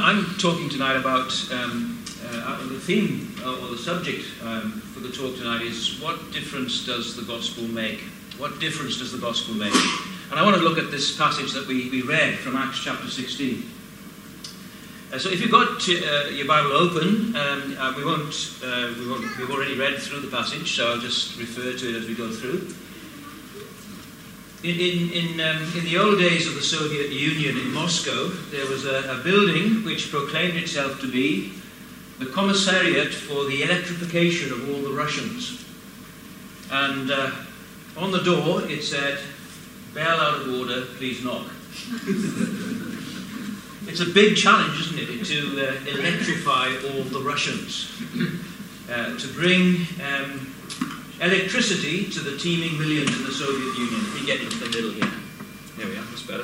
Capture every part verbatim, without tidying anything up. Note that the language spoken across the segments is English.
I'm talking tonight about um, uh, the theme uh, or the subject um, for the talk tonight is what difference does the gospel make? What difference does the gospel make? And I want to look at this passage that we, we read from Acts chapter sixteen. Uh, so if you've got uh, your Bible open, um, uh, we won't, uh, we won't, we've already read through the passage, so I'll just refer to it as we go through. In, in, in, um, in the old days of the Soviet Union in Moscow, there was a, a building which proclaimed itself to be the Commissariat for the Electrification of all the Russians. And uh, on the door it said, "Bell out of order, please knock." It's a big challenge, isn't it, to uh, electrify all the Russians, uh, to bring um, electricity to the teeming millions in the Soviet Union. Let me get into the middle here. There we are, that's better.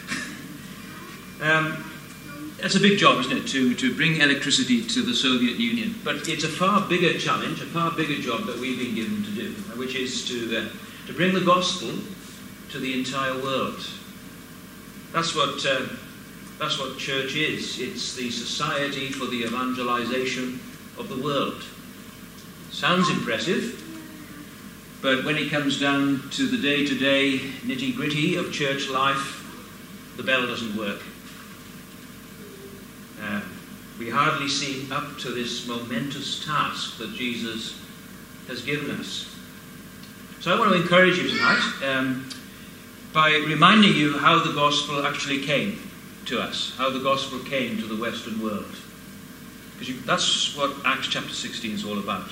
um, that's a big job, isn't it, to, to bring electricity to the Soviet Union. But it's a far bigger challenge, a far bigger job that we've been given to do, which is to, uh, to bring the gospel to the entire world. That's what... Uh, That's what church is. It's the society for the evangelization of the world. Sounds impressive, but when it comes down to the day-to-day nitty-gritty of church life, the bell doesn't work. Uh, we hardly seem up to this momentous task that Jesus has given us. So I want to encourage you tonight um, by reminding you how the gospel actually came to us, how the gospel came to the Western world. Because you, that's what Acts chapter sixteen is all about.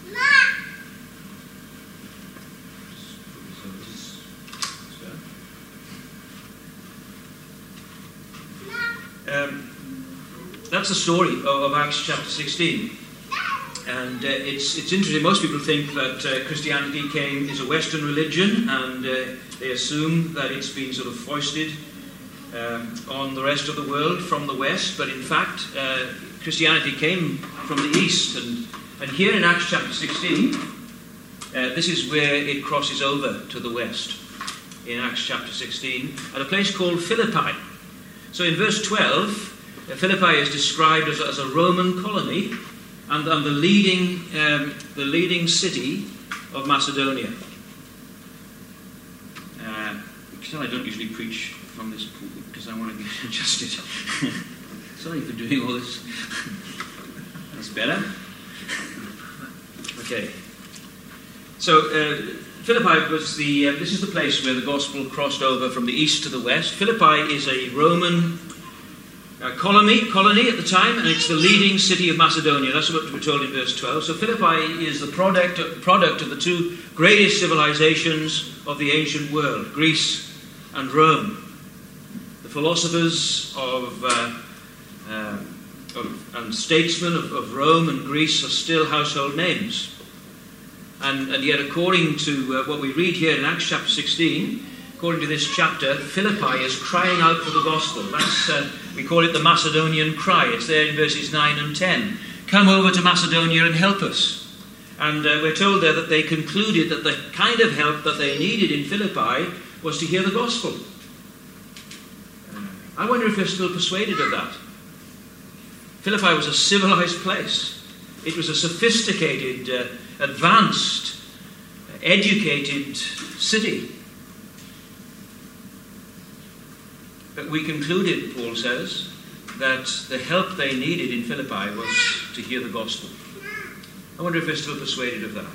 Um, that's the story of, of Acts chapter sixteen. And uh, it's, it's interesting, most people think that uh, Christianity came, is a Western religion, and uh, they assume that it's been sort of foisted Um, on the rest of the world from the West, but in fact uh, Christianity came from the East, and, and here in Acts chapter sixteen uh, this is where it crosses over to the West, in Acts chapter sixteen, at a place called Philippi. So in verse twelve, uh, Philippi is described as, as a Roman colony and, and the leading um, the leading city of Macedonia. Uh, I don't usually preach from this pulpit because I want to get adjusted. Sorry for doing all this. That's better. Okay. So uh, Philippi was the. Uh, this is the place where the gospel crossed over from the east to the west. Philippi is a Roman uh, colony, colony at the time, and it's the leading city of Macedonia. That's what we're told in verse twelve. So Philippi is the product product of the two greatest civilizations of the ancient world, Greece and Rome. Philosophers of, uh, uh, of and statesmen of, of Rome and Greece are still household names, and, and yet according to uh, what we read here in Acts chapter sixteen, according to this chapter, Philippi is crying out for the gospel. That's uh, we call it the Macedonian cry. It's there in verses nine and ten. Come over to Macedonia and help us. And uh, we're told there that they concluded that the kind of help that they needed in Philippi was to hear the gospel. I wonder if they're still persuaded of that. Philippi was a civilized place. It was a sophisticated, uh, advanced, uh, educated city. But we concluded, Paul says, that the help they needed in Philippi was to hear the gospel. I wonder if they're still persuaded of that.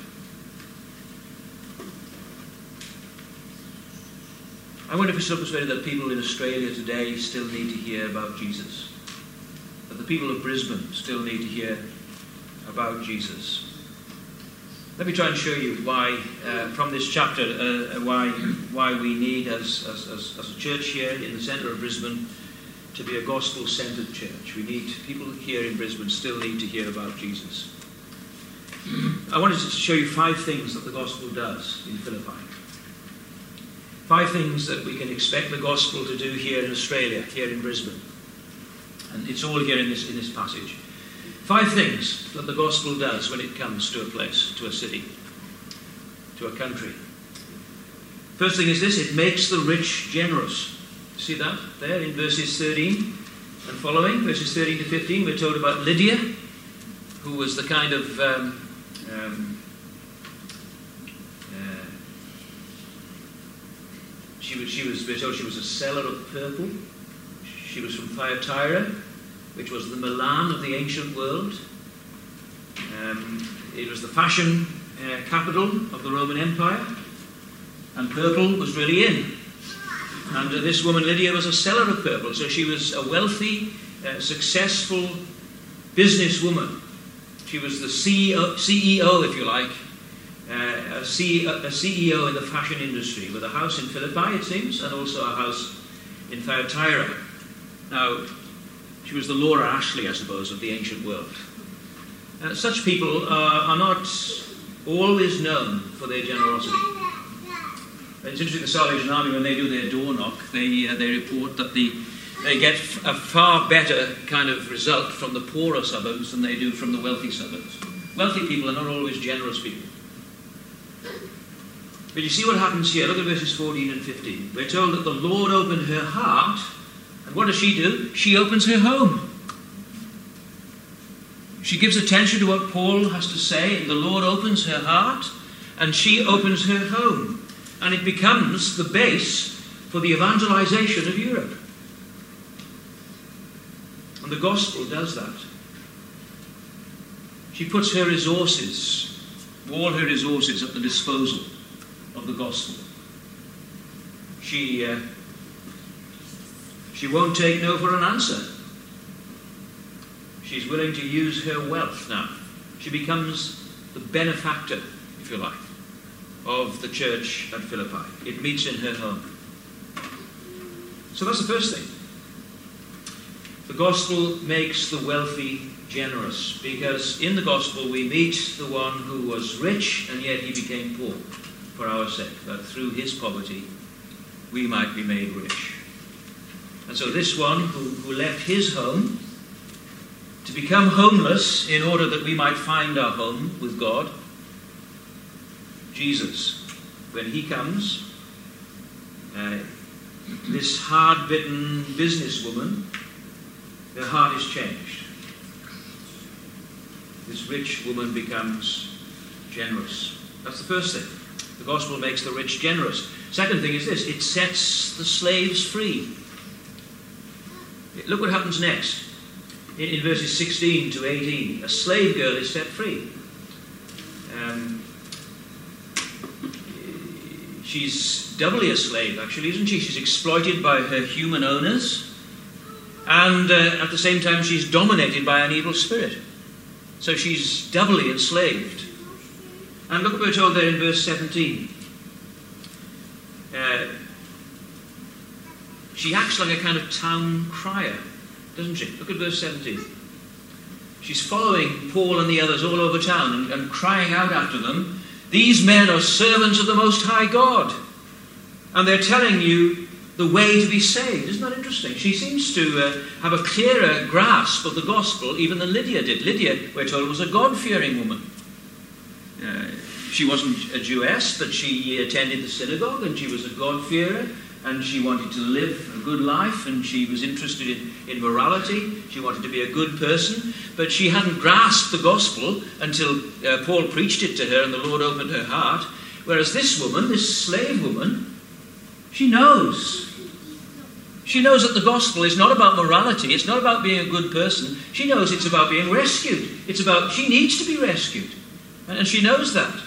I wonder if we're still persuaded that people in Australia today still need to hear about Jesus. That the people of Brisbane still need to hear about Jesus. Let me try and show you why, uh, from this chapter, uh, why why we need, as, as, as, as a church here in the centre of Brisbane, to be a gospel-centred church. We need, people here in Brisbane still need to hear about Jesus. I wanted to show you five things that the gospel does in Philippi. Five things that we can expect the gospel to do here in Australia, here in Brisbane. And it's all here in this, in this passage. Five things that the gospel does when it comes to a place, to a city, to a country. First thing is this: it makes the rich generous. See that there in verses thirteen and following, verses thirteen to fifteen, we're told about Lydia, who was the kind of um, um, uh, she was she was we're told she was a seller of purple. She was from Thyatira, which was the Milan of the ancient world. Um, it was the fashion uh, capital of the Roman Empire, and purple was really in. And uh, this woman Lydia was a seller of purple, so she was a wealthy, uh, successful businesswoman. She was the C E O, if you like, uh, a, C a C E O in the fashion industry, with a house in Philippi, it seems, and also a house in Thyatira. Now, she was the Laura Ashley, I suppose, of the ancient world. Uh, such people uh, are not always known for their generosity. It's interesting, the Salvation Army, when they do their door knock, they, uh, they report that the, they get a far better kind of result from the poorer suburbs than they do from the wealthy suburbs. Wealthy people are not always generous people. But you see what happens here. Look at verses fourteen and fifteen. We're told that the Lord opened her heart, and what does she do? She opens her home. She gives attention to what Paul has to say, and the Lord opens her heart, and she opens her home. And it becomes the base for the evangelization of Europe. And the gospel does that. She puts her resources, all her resources, at the disposal of the gospel. She, uh, she won't take no for an answer. She's willing to use her wealth now. She becomes the benefactor, if you like, of the church at Philippi. It meets in her home. So that's the first thing. The gospel makes the wealthy generous, because in the gospel we meet the one who was rich and yet he became poor for our sake, that through his poverty we might be made rich. And so this one who, who left his home to become homeless in order that we might find our home with God, Jesus, when he comes, uh, this hard-bitten businesswoman, her heart is changed. This rich woman becomes generous. That's the first thing. The gospel makes the rich generous. Second thing is this: it sets the slaves free. Look what happens next. In, in verses sixteen to eighteen, a slave girl is set free. Um, she's doubly a slave, actually, isn't she? She's exploited by her human owners, and uh, at the same time she's dominated by an evil spirit. So she's doubly enslaved. And look what we're told there in verse seventeen. Uh, she acts like a kind of town crier, doesn't she? Look at verse seventeen. She's following Paul and the others all over town and, and crying out after them, "These men are servants of the Most High God, and they're telling you the way to be saved." Isn't that interesting? She seems to uh, have a clearer grasp of the gospel even than Lydia did. Lydia, we're told, was a God-fearing woman. Uh, she wasn't a Jewess, but she attended the synagogue, and she was a God-fearer, and she wanted to live a good life, and she was interested in, in morality. She wanted to be a good person, but she hadn't grasped the gospel until uh, Paul preached it to her and the Lord opened her heart. Whereas this woman, this slave woman, she knows. She knows that the gospel is not about morality. It's not about being a good person. She knows it's about being rescued. It's about, she needs to be rescued. And she knows that.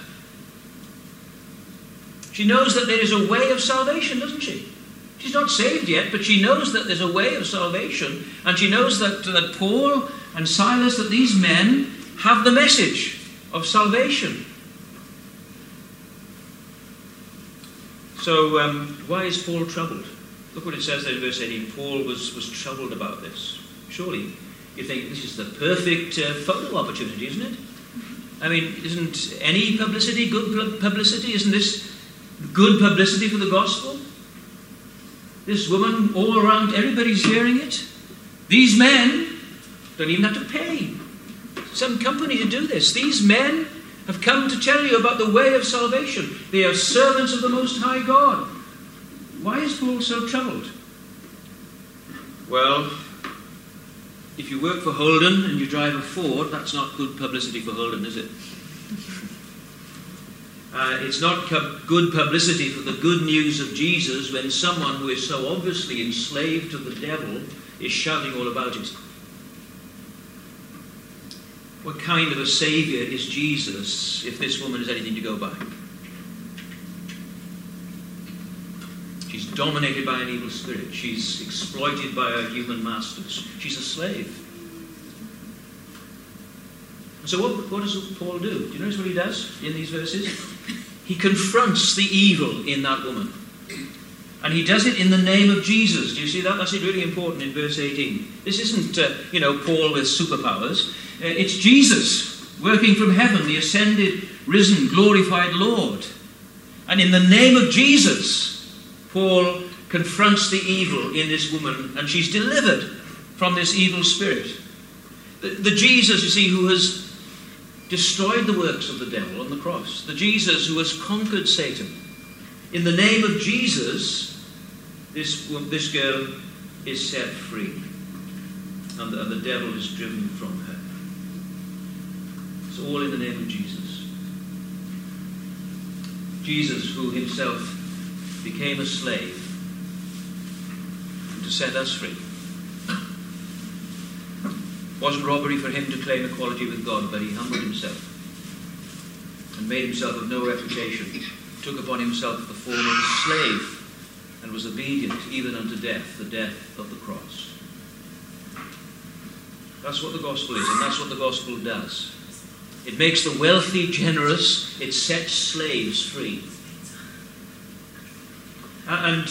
She knows that there is a way of salvation, doesn't she? She's not saved yet, but she knows that there's a way of salvation. And she knows that, that Paul and Silas, that these men have the message of salvation. So um, why is Paul troubled? Look what it says there in verse eighteen. Paul was, was troubled about this. Surely you think this is the perfect uh, photo opportunity, isn't it? I mean, isn't any publicity good publicity? Isn't this good publicity for the gospel? This woman, all around, everybody's hearing it. These men don't even have to pay some company to do this. These men have come to tell you about the way of salvation. They are servants of the Most High God. Why is Paul so troubled? Well, if you work for Holden and you drive a Ford, that's not good publicity for Holden, is it? Uh, it's not good publicity for the good news of Jesus when someone who is so obviously enslaved to the devil is shouting all about it. What kind of a saviour is Jesus if this woman is anything to go by? She's dominated by an evil spirit. She's exploited by her human masters. She's a slave. So what, what does Paul do? Do you notice what he does in these verses? He confronts the evil in that woman. And he does it in the name of Jesus. Do you see that? That's really important in verse eighteen. This isn't, uh, you know, Paul with superpowers. Uh, it's Jesus working from heaven, the ascended, risen, glorified Lord. And in the name of Jesus, Paul confronts the evil in this woman, and she's delivered from this evil spirit. The, the Jesus, you see, who has destroyed the works of the devil on the cross. The Jesus who has conquered Satan. In the name of Jesus, this, this girl is set free. And the, and the devil is driven from her. It's all in the name of Jesus. Jesus, who himself became a slave to set us free. It wasn't robbery for him to claim equality with God, but he humbled himself and made himself of no reputation, took upon himself the form of a slave, and was obedient even unto death, the death of the cross. That's what the gospel is, and that's what the gospel does. It makes the wealthy generous, it sets slaves free. And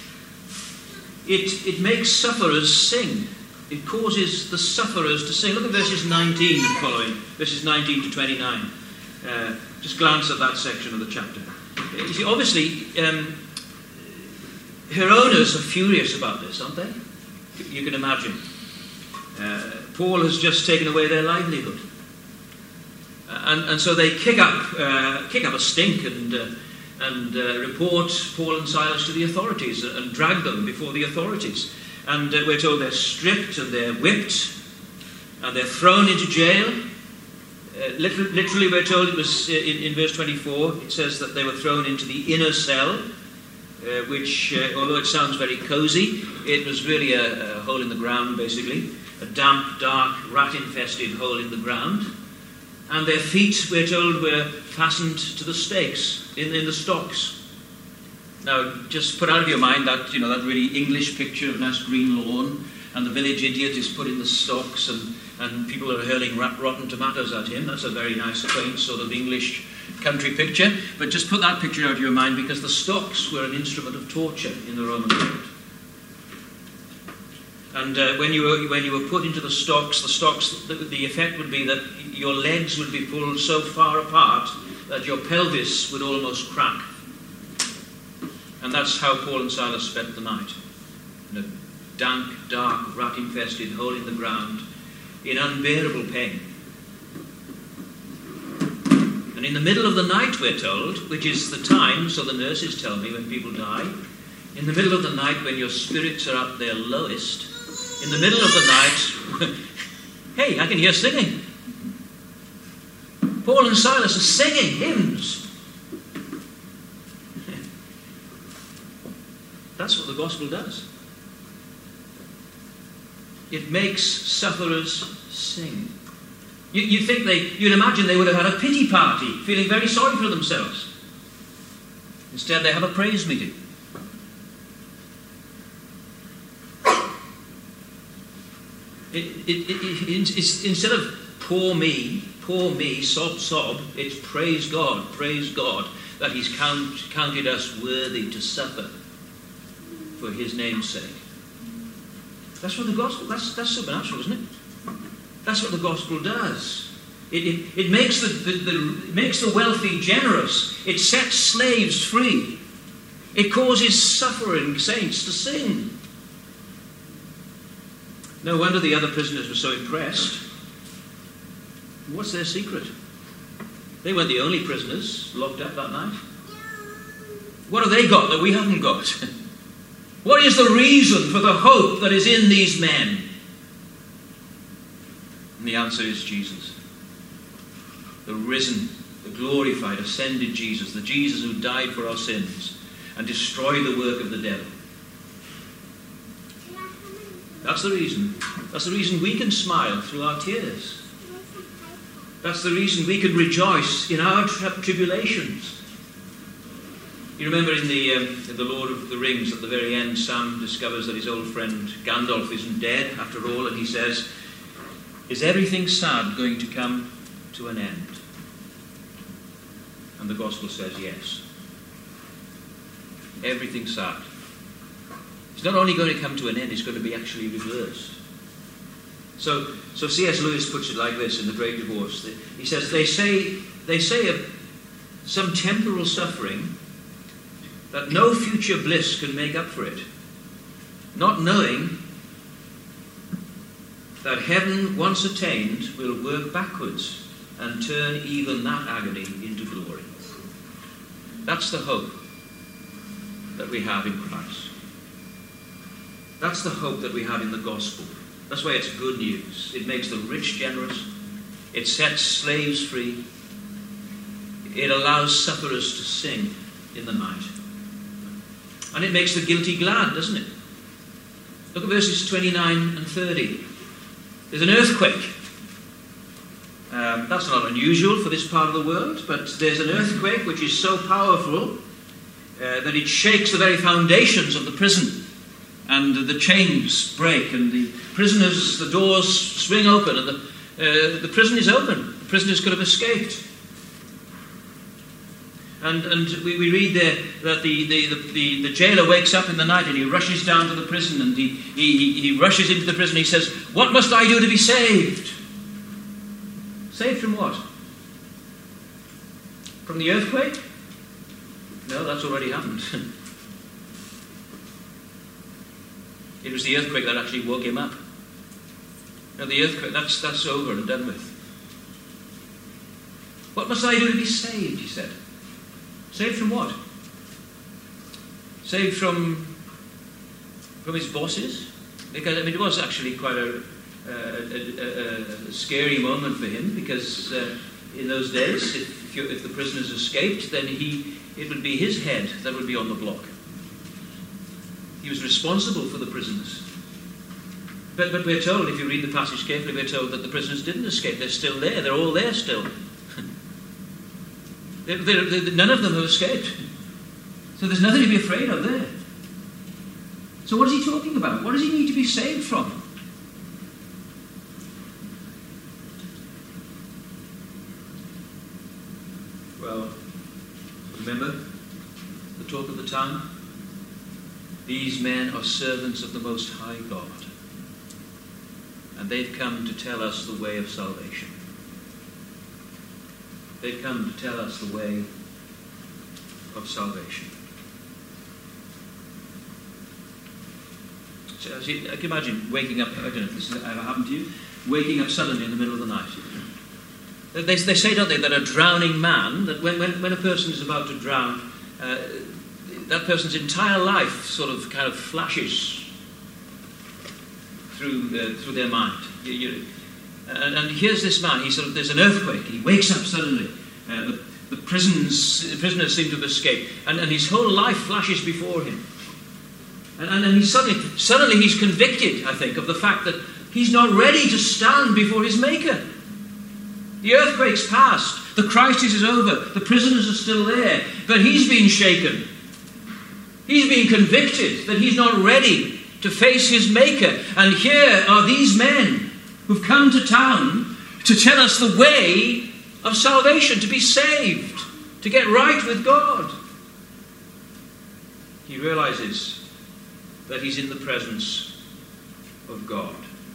it, it makes sufferers sing. It causes the sufferers to sing. Look at verses nineteen and following, verses nineteen to twenty-nine. Uh, just glance at that section of the chapter. You see, obviously, um, her owners are furious about this, aren't they? You can imagine. Uh, Paul has just taken away their livelihood. Uh, and, and so they kick up, uh, kick up a stink and, uh, and uh, report Paul and Silas to the authorities and, and drag them before the authorities. And uh, we're told they're stripped and they're whipped and they're thrown into jail. Uh, literally, literally, we're told it was uh, in, in verse twenty-four, it says that they were thrown into the inner cell, uh, which, uh, although it sounds very cozy, it was really a, a hole in the ground, basically. A damp, dark, rat-infested hole in the ground. And their feet, we're told, were fastened to the stakes in, in the stocks. Now, just put out of your mind that, you know, that really English picture of a nice green lawn, and the village idiot is put in the stocks, and, and people are hurling rat, rotten tomatoes at him. That's a very nice, quaint sort of English country picture. But just put that picture out of your mind, because the stocks were an instrument of torture in the Roman world. And uh, when you were when you were put into the stocks, the stocks, the, the effect would be that your legs would be pulled so far apart that your pelvis would almost crack. And that's how Paul and Silas spent the night. In a dank, dark, rat-infested hole in the ground, in unbearable pain. And in the middle of the night, we're told, which is the time, so the nurses tell me, when people die, in the middle of the night when your spirits are at their lowest, in the middle of the night, hey, I can hear singing. Paul and Silas are singing hymns. That's what the gospel does. It makes sufferers sing. You, you think they, you'd imagine they would have had a pity party, feeling very sorry for themselves. Instead, they have a praise meeting. It, it, it, it, it's, instead of poor me, poor me, sob, sob, it's praise God, praise God that he's count, counted us worthy to suffer for his name's sake. That's what the gospel, that's, that's supernatural, isn't it? That's what the gospel does. It, it, it, makes the, the, the, it makes the wealthy generous. It sets slaves free. It causes suffering saints to sing. No wonder the other prisoners were so impressed. What's their secret? They weren't the only prisoners locked up that night. What have they got that we haven't got? What is the reason for the hope that is in these men? And the answer is Jesus. The risen, the glorified, ascended Jesus, the Jesus who died for our sins and destroyed the work of the devil. That's the reason. That's the reason we can smile through our tears. That's the reason we can rejoice in our tri- tribulations. You remember in the, um, in the Lord of the Rings, at the very end, Sam discovers that his old friend Gandalf isn't dead after all, and he says, "Is everything sad going to come to an end?" And the Gospel says yes. Everything sad. It's not only going to come to an end, it's going to be actually reversed. So, so C S Lewis puts it like this in The Great Divorce. He says, they say, they say of some temporal suffering that no future bliss can make up for it, not knowing that heaven, once attained, will work backwards and turn even that agony into glory. That's the hope that we have in Christ. That's the hope that we have in the gospel. That's why it's good news. It makes the rich generous. It sets slaves free. It allows sufferers to sing in the night. And it makes the guilty glad, doesn't it? Look at verses twenty-nine and thirty. There's an earthquake. Um, that's not unusual for this part of the world, but there's an earthquake which is so powerful uh, that it shakes the very foundations of the prison. And the chains break, and the prisoners, the doors swing open, and the, uh, the prison is open. The prisoners could have escaped. And, and we, we read there that the, the, the, the, the jailer wakes up in the night and he rushes down to the prison, and he, he, he rushes into the prison. He says, "What must I do to be saved?" Saved from what? From the earthquake? No, that's already happened. It was the earthquake that actually woke him up. Now the earthquake, that's, that's over and done with. What must I do to be saved, he said. Saved from what? Saved from from his bosses? Because, I mean, it was actually quite a, a, a, a scary moment for him, because uh, in those days, if, if, you, if the prisoners escaped, then he it would be his head that would be on the block. He was responsible for the prisoners. But, but we're told, if you read the passage carefully, we're told that the prisoners didn't escape. They're still there. They're all there still. they're, they're, they're, none of them have escaped. So there's nothing to be afraid of there. So what is he talking about? What does he need to be saved from? Well, remember the talk of the town? These men are servants of the Most High God, and they've come to tell us the way of salvation. They've come to tell us the way of salvation. So, see, I can imagine waking up, I don't know if this has ever happened to you, waking up suddenly in the middle of the night. They, they say, don't they, that a drowning man, that when, when, when a person is about to drown, uh, that person's entire life sort of kind of flashes through the, through their mind. You, you, and, and here's this man. He sort of there's an earthquake. He wakes up suddenly. Uh, the, the prisons, the prisoners seem to have escaped, and, and his whole life flashes before him. And, and, and he suddenly, suddenly he's convicted, I think, of the fact that he's not ready to stand before his Maker. The earthquake's passed. The crisis is over. The prisoners are still there, but he's been shaken. He's been convicted that he's not ready to face his Maker. And here are these men who've come to town to tell us the way of salvation, to be saved, to get right with God. He realizes that he's in the presence of God.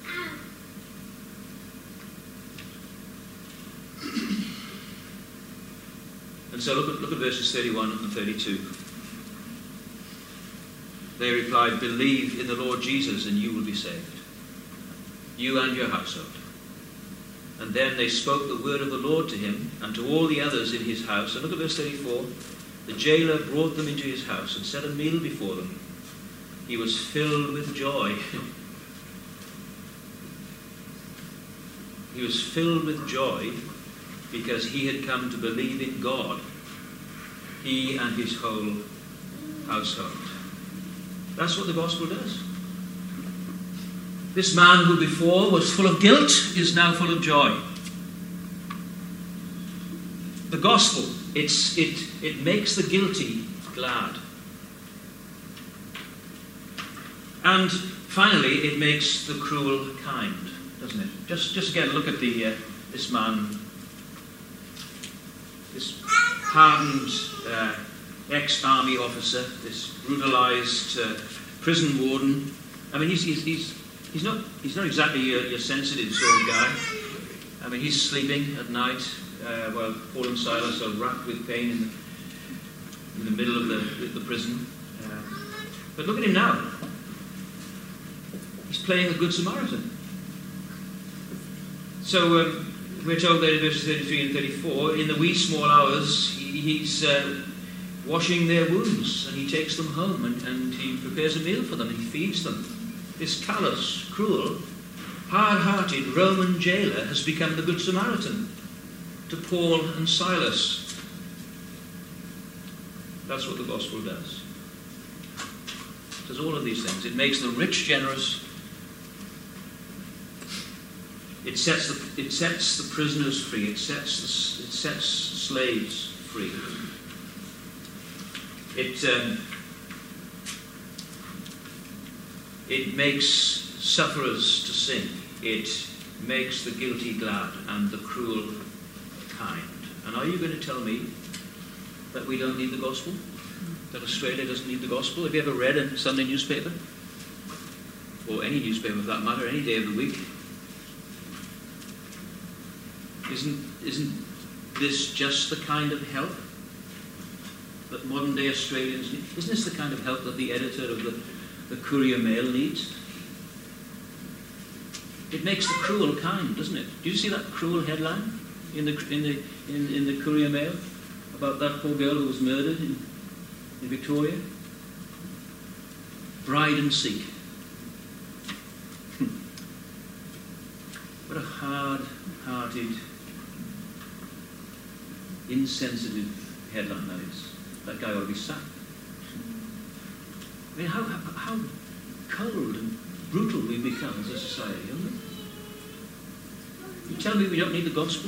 And so look at, look at verses thirty-one and thirty-two. They replied, "Believe in the Lord Jesus and you will be saved, you and your household." And then they spoke the word of the Lord to him and to all the others in his house. And look at verse thirty-four. The jailer brought them into his house and set a meal before them. He was filled with joy. He was filled with joy because he had come to believe in God, he and his whole household. That's what the gospel does. This man who before was full of guilt is now full of joy. The gospel, it's, it, it makes the guilty glad. And finally, it makes the cruel kind, doesn't it? Just, just again, look at the uh, this man, this hardened uh, ex-army officer, this brutalized uh, prison warden. I mean, he's he's he's, he's not he's not exactly your, your sensitive sort of guy. I mean, he's sleeping at night uh, while Paul and Silas are racked with pain in the, in the middle of the, the prison. Uh, but look at him now. He's playing a good Samaritan. So um, we're told there in verses thirty-three and thirty-four, in the wee small hours, he, he's uh, washing their wounds, and he takes them home, and, and he prepares a meal for them, and he feeds them. This callous, cruel, hard-hearted Roman jailer has become the good Samaritan to Paul and Silas. That's what the gospel does. It does all of these things. It makes the rich generous. It sets the, it sets the prisoners free. It sets the, it sets slaves free. It um, it makes sufferers to sing. It makes the guilty glad and the cruel kind. And are you going to tell me that we don't need the gospel? That Australia doesn't need the gospel? Have you ever read a Sunday newspaper? Or any newspaper for that matter, any day of the week? Isn't, isn't this just the kind of help that modern day Australians need? Isn't this the kind of help that the editor of the, the Courier Mail needs? It makes the cruel kind, doesn't it? Do you see that cruel headline in the in the in, in the Courier Mail about that poor girl who was murdered in, in Victoria? Bride and seek. What a hard-hearted, insensitive headline that is. That guy ought to be sacked. I mean, how, how, how cold and brutal we've become as a society, haven't we? You tell me we don't need the gospel?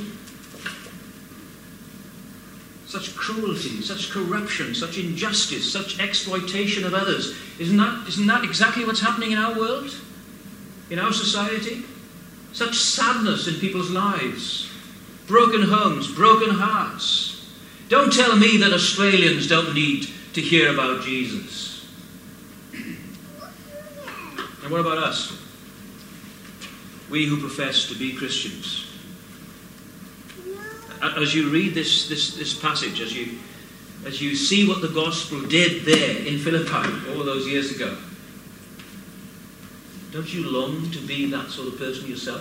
Such cruelty, such corruption, such injustice, such exploitation of others. Isn't that, isn't that exactly what's happening in our world? In our society? Such sadness in people's lives. Broken homes, broken hearts. Don't tell me that Australians don't need to hear about Jesus. And what about us? We who profess to be Christians. As you read this, this, this passage, as you, as you see what the gospel did there in Philippi all those years ago, don't you long to be that sort of person yourself?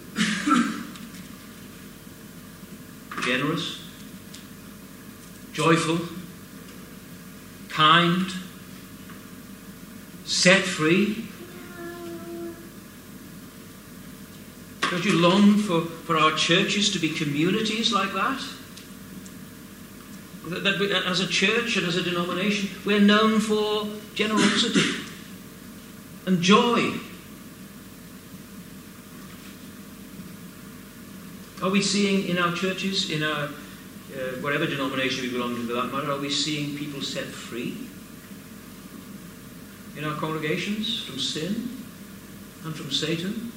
Generous, joyful, kind, set free. Don't you long for, for our churches to be communities like that? That, that we, as a church and as a denomination, we're known for generosity and joy. Are we seeing in our churches, in our uh, whatever denomination we belong to for that matter, are we seeing people set free in our congregations from sin and from Satan?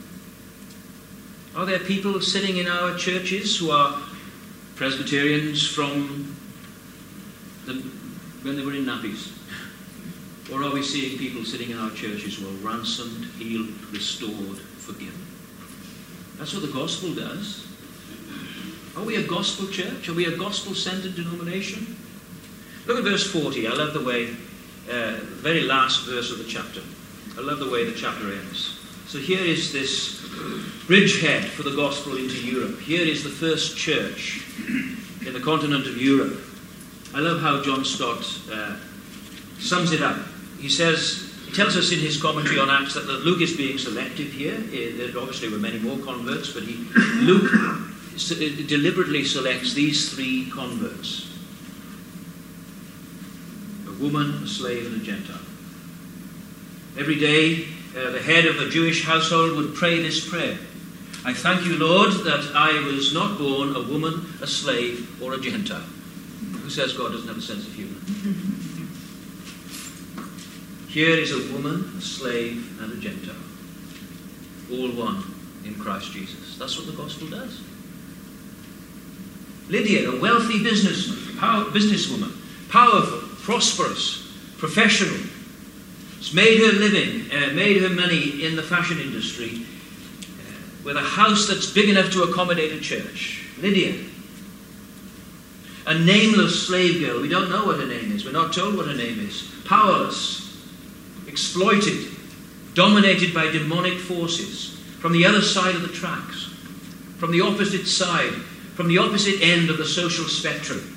Are there people sitting in our churches who are Presbyterians from the, when they were in nappies? Or are we seeing people sitting in our churches who are ransomed, healed, restored, forgiven? That's what the gospel does. Are we a gospel church? Are we a gospel-centered denomination? Look at verse forty. I love the way, uh, the very last verse of the chapter. I love the way the chapter ends. So here is this bridgehead for the gospel into Europe. Here is the first church in the continent of Europe. I love how John Stott uh, sums it up. He says, He tells us in his commentary on Acts that Luke is being selective here. There obviously were many more converts, but he, Luke deliberately selects these three converts: a woman, a slave, and a Gentile. Every day, uh, the head of a Jewish household would pray this prayer: I thank you, Lord, that I was not born a woman, a slave, or a Gentile. Who says God doesn't have a sense of humour? Here is a woman, a slave, and a Gentile, all one in Christ Jesus. That's what the gospel does. Lydia, a wealthy businessman, power, businesswoman, powerful, prosperous, professional, has made her living, uh, made her money in the fashion industry, uh, with a house that's big enough to accommodate a church. Lydia. A nameless slave girl. We don't know what her name is. We're not told what her name is. Powerless. Exploited. Dominated by demonic forces. From the other side of the tracks. From the opposite side. From the opposite end of the social spectrum.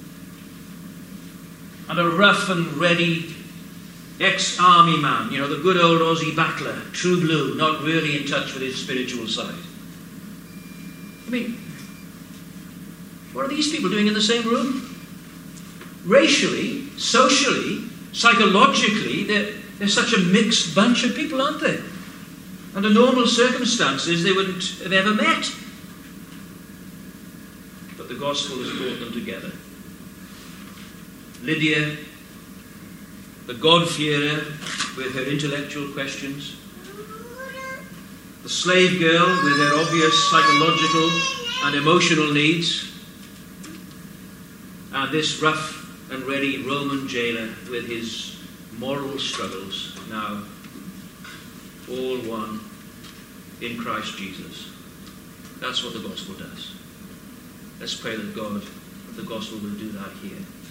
And a rough and ready ex-army man, you know, the good old Aussie battler, true blue, not really in touch with his spiritual side. I mean, what are these people doing in the same room? Racially, socially, psychologically, they're, they're such a mixed bunch of people, aren't they? Under normal circumstances, they wouldn't have ever met. But the gospel has brought them together. Lydia, the God-fearer with her intellectual questions. The slave girl with her obvious psychological and emotional needs. And this rough and ready Roman jailer with his moral struggles, now all one in Christ Jesus. That's what the gospel does. Let's pray that God, the gospel, will do that here.